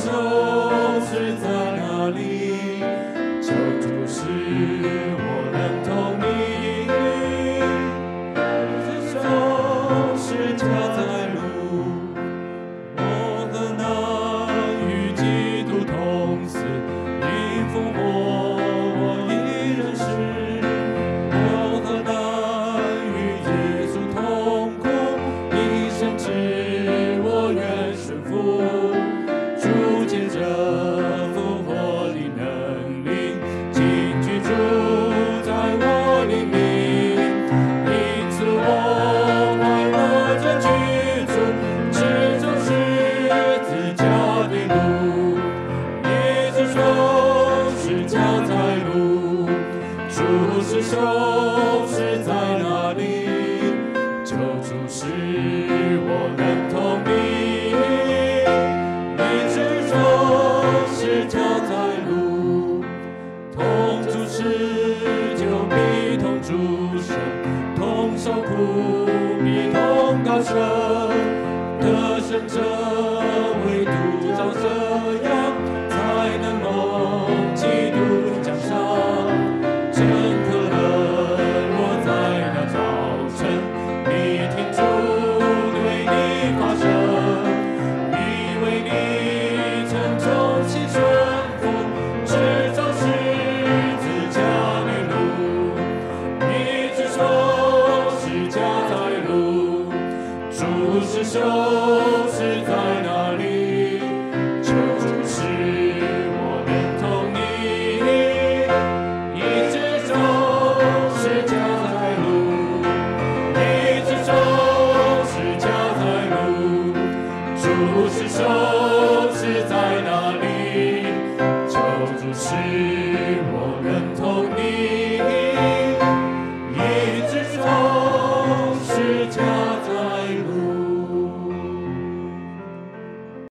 手是在哪里？救主是我能同你，只手是交在路，我何能与基督同死？因复活我一人是，我何能与耶稣同苦？一生之我愿顺服，主借着复活的能力，今居住在我里面，因此我快乐着居住，只走十字架的路，耶稣手是交在路，主是手是在哪里？救主是我能同你，你只手是交在路，同主持就必同主生，同受苦必同高升，得胜者唯独照这样，才能蒙基督奖赏。真可乐落在那早晨，你听主对你发声，你为你曾忠心顺服，只走十字架的路，你只手是交在路，主是手是在哪里？救主是我能同你，一只手是交在路，一只手是交在路，主是手是在哪里？